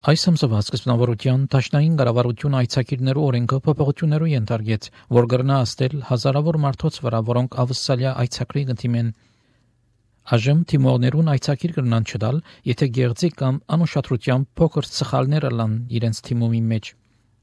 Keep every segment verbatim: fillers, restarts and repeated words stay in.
Այս ամսվա սկզբնավորության Դաշնային կառավարությունը այցակիրներու օրենքը փոփոխություններու ենթարկեց, որ կրնա աստել հազարավոր մարդոց վրա, որոնք ավսալիա այցակրի կդիմեն։ Այժմ թիմողներուն այցակիր կրնան չդալ, եթե գեղձիկ կամ անուշադրությամբ փոքր սխալներ լան իրենց թիմումի մեջ։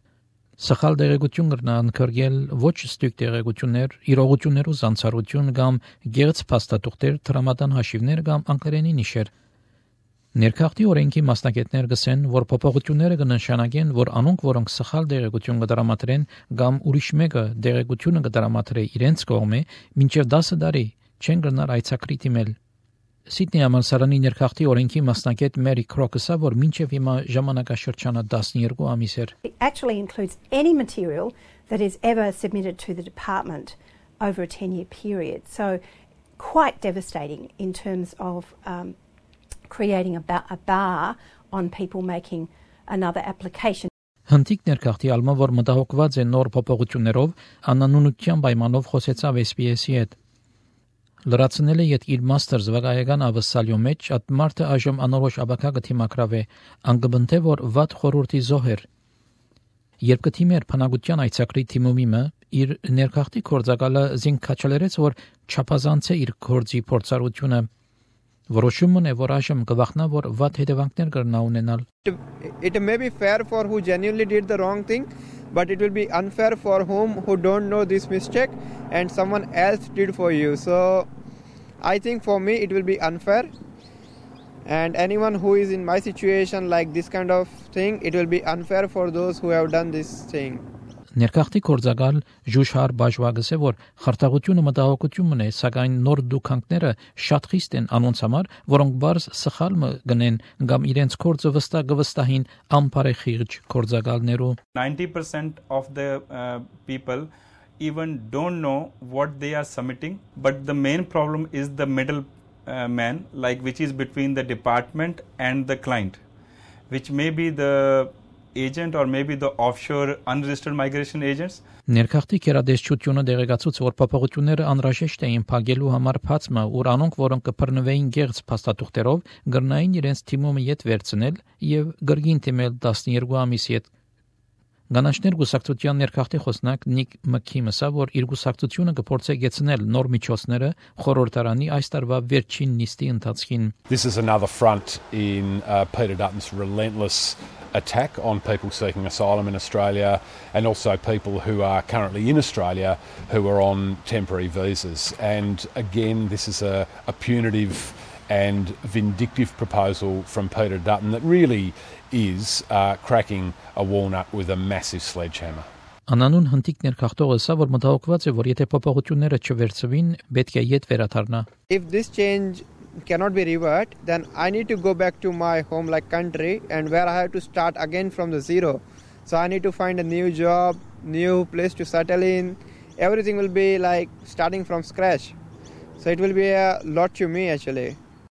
Սխալ դեղեցություն կրնա ընկրգել ոչ ստույգ դեղեցություններ, իրողություններու զանցարություն կամ գեղձ փաստաթուղթեր, տրամադան հաշիվներ կամ անկրենի նիշեր։ Ներքաղթի օրենքի մասնակիցներ գսեն, որ փոփոխությունները կնշանակեն, որ անոնք, որոնք սխալ դեղեցություն կդրամատրեն կամ ուրիշ մեկը դեղեցությունը կդրամատրե իրենց կողմէ, մինչև դասը տարի չեն գնար այցակրի դիմել։ Սիդնեի համալսարանի ներքաղթի օրենքի մասնակից Մերի Քրոքսը, որ մինչև հիմա ժամանակաշրջանը տասներկու ամիս էր։ It actually includes any material that is ever submitted to the department over a ten-year period. So quite devastating in terms of um, creating a, ba- a bar on people making another application. Հնդիկ ներքաղթի ալմը, որ մտահոգված է նոր փոփոխություններով, անանունության պայմանով խոսեցավ S B S-ի հետ։ Լրացնել է իդ իր մաստեր զվագայական ավսալյո մեջ, at մարտը այժմ անորոշ աբակա գտիմակրավ է, անգբնթե որ վատ խորուրդի զոհեր։ Երբ կթիմեր փնագության այցակրի թիմումիմը իր ներքաղթի կորձակալը զինք քաչալերեց, որ չափազանց է իր կորձի փորձառությունը։ Որոշումն է, որ այժմ կվախնա, որ վատ հետևանքներ կրնա ունենալ։ It may be fair for who genuinely did the wrong thing, but it will be unfair for whom who don't know this mistake and someone else did for you. So I think for me it will be unfair, and anyone who is in my situation like this kind of thing, it will be unfair for those who have done this thing. Ներքաղթի կորձակալ Ժուշար Բաժվագսը, որ խրտաղությունը մտահոգությունն է, սակայն նոր դուքանքները շատ խիստ են անոնց համար, որոնք բարձ սխալ մը գնեն կամ իրենց կորձը վստահ գվստահին անփարեխիղճ կորձակալներու։ ninety percent of the uh, people even don't know what they are submitting, but the main problem is the middle uh, man, like which is between the department and the client, which may be the agent or maybe the offshore unregistered migration agents. Ներքաղթի կերադեսչությունը դեղեկացուց, որ փոփոխությունները անհրաժեշտ էին փակելու համար փածմը, ուր անոնք, որոնք կփռնվեին գեղձ փաստաթուղթերով, գրնային իրենց թիմումը յետ վերցնել եւ գրգին թիմել տասներկու ամիս յետ։ Գանաշներ գուսակցության ներքաղթի խոսնակ Նիկ Մքիմսը, որ իր գուսակցությունը կփորձե գեցնել նոր միջոցները խորհրդարանի այս տարվա վերջին նիստի ընթացքին։ This is another front in uh, Peter Dutton's relentless attack on people seeking asylum in Australia, and also people who are currently in Australia who are on temporary visas. And again, this is a, a punitive and vindictive proposal from Peter Dutton that really is uh, cracking a walnut with a massive sledgehammer. Անանուն հնդիկ ներքաղթողը սա, որ մտահոգված է, որ եթե փոփոխությունները չվերցվին, պետք է յետ վերաթարնա։ If this change cannot be reversed, then I need to go back to my home like country, and where I have to start again from the zero. So I need to find a new job, new place to settle in. Everything will be like starting from scratch. So it will be a lot to me actually.